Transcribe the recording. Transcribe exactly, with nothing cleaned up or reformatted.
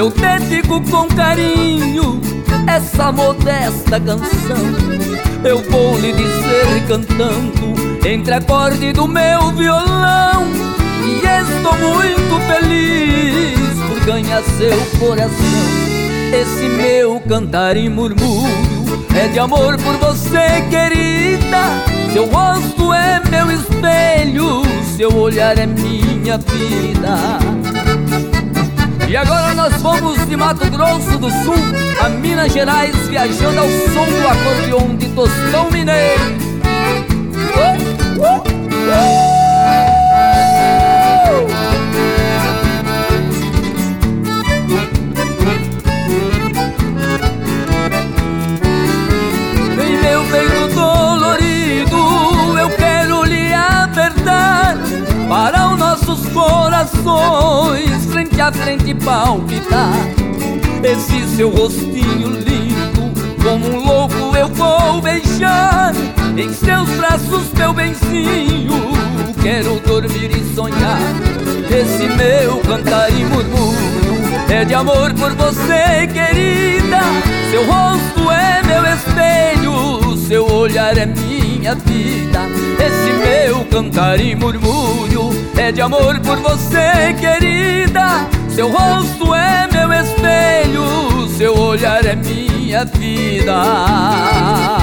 eu dedico com carinho essa modesta canção. Eu vou lhe dizer cantando entre acorde do meu violão, e estou muito feliz por ganhar seu coração. Esse meu cantar em murmúrio é de amor por você, querida. Seu rosto é meu espelho, seu olhar é minha vida. E agora nós vamos de Mato Grosso do Sul a Minas Gerais, viajando ao som do acordeon de Tostão Mineiro. Uh, uh, uh. Em meu peito dolorido eu quero lhe apertar, para os nossos corações frente a frente palpitar. Esse seu rostinho lindo, como um louco eu vou beijar. Em seus braços, meu benzinho, quero dormir e sonhar. Esse meu cantar e murmúrio é de amor por você, querida. Seu rosto é meu espelho, seu olhar é minha vida. Esse meu cantar e murmúrio é de amor por você, querida. Seu rosto é meu espelho, seu olhar é minha vida.